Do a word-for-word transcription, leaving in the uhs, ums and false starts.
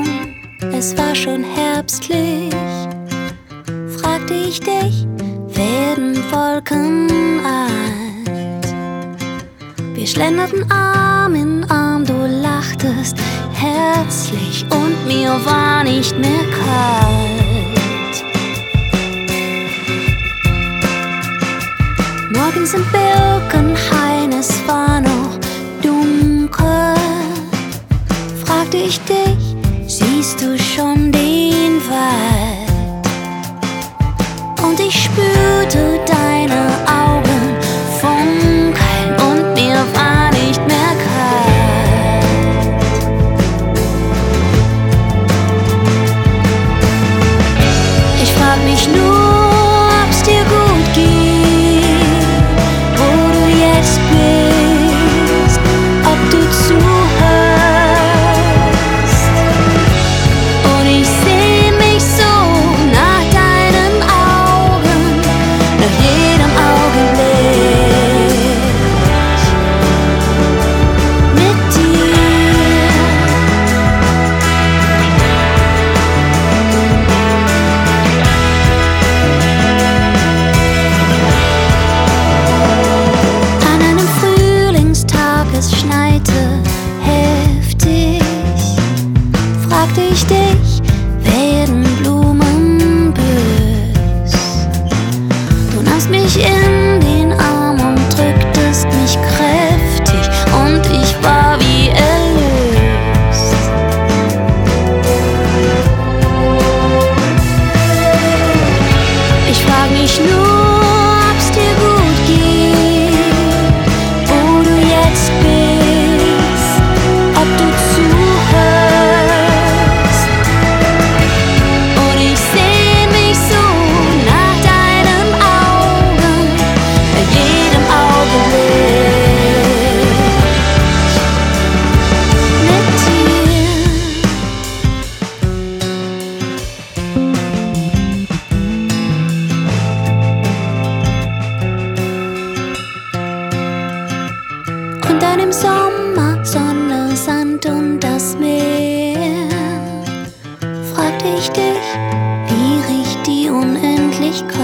Morgen, es war schon herbstlich, fragte ich dich, werden Wolken alt? Wir schlenderten Arm in Arm, du lachtest herzlich und mir war nicht mehr kalt. Morgens im Birkenhain, es war noch dunkel, fragte ich dich, siehst du schon den Wald? Und ich spürte deine Augen funkeln und mir war nicht mehr kalt. Ich frag mich nur, ob's dir gut geht, wo du jetzt bist, ob du zuhörst. Und ich seh mich so nach deinen Augen, nach jedem Augenblick mit dir. An einem Frühlingstag, es schneite heftig, fragte ich dich, werden Blumen bös? Du nahmst mich in den Arm und drücktest mich kräftig und ich war wie erlöst. Ich frag mich nur, ob's dir gut geht, wo du jetzt bist, ob du zuhörst. Und ich seh mich so nach deinen Augen, bei jedem Augenblick mit dir. Und dann im Sommer, Sonne, Sand und das Meer, fragte ich dich, wie riecht die Unendlichkeit?